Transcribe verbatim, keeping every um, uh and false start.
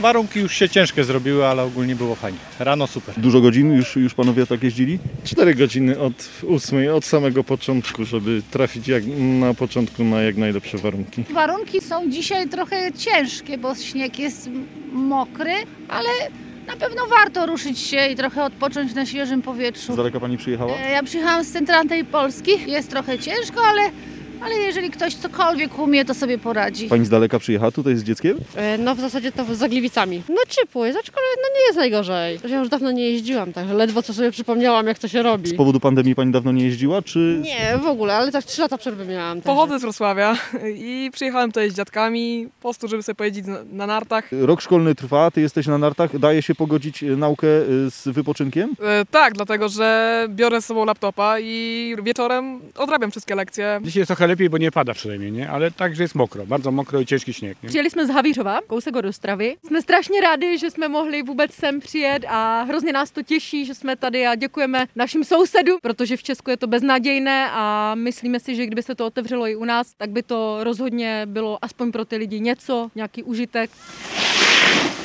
Warunki już się ciężkie zrobiły, ale ogólnie było fajnie. Rano super. Dużo godzin już, już panowie tak jeździli? Cztery godziny od ósmej, od samego początku, żeby trafić jak na początku na jak najlepsze warunki. Warunki są dzisiaj trochę ciężkie, bo śnieg jest mokry, ale na pewno warto ruszyć się i trochę odpocząć na świeżym powietrzu. Z daleka pani przyjechała? E, Ja przyjechałam z centralnej Polski. Jest trochę ciężko, ale, ale jeżeli ktoś cokolwiek umie, to sobie poradzi. Pani z daleka przyjechała tutaj z dzieckiem? E, No w zasadzie to z Gliwicami. No ciepło jest, aczkolwiek no nie jest najgorzej. Ja już dawno nie jeździłam, także ledwo co sobie przypomniałam, jak to się robi. Z powodu pandemii pani dawno nie jeździła, czy... Nie, w ogóle, ale tak trzy lata przerwy miałam. także- Pochodzę z Wrocławia i przyjechałem tutaj z dziadkami, po prostu, żeby sobie pojeździć na, na nartach. Rok szkolny trwa, ty jesteś na nartach, daje się pogodzić e, naukę e, z wypoczynkiem? E, tak, dlatego że biorę z sobą laptopa i wieczorem odrabiam wszystkie lekcje. Dzisiaj jest trochę lepiej, bo nie pada przynajmniej, nie? Ale także jest mokro, bardzo mokro i ciężki śnieg. Nie? Přijeli jsme z Havířova, kousek od Ostravy. Jsme strašně rádi, že jsme mohli vůbec sem přijet a hrozně nás to těší, že jsme tady a děkujeme našim sousedům, protože v Česku je to beznadějné a myslíme si, že kdyby se to otevřelo i u nás, tak by to rozhodně bylo aspoň pro ty lidi něco, nějaký užitek.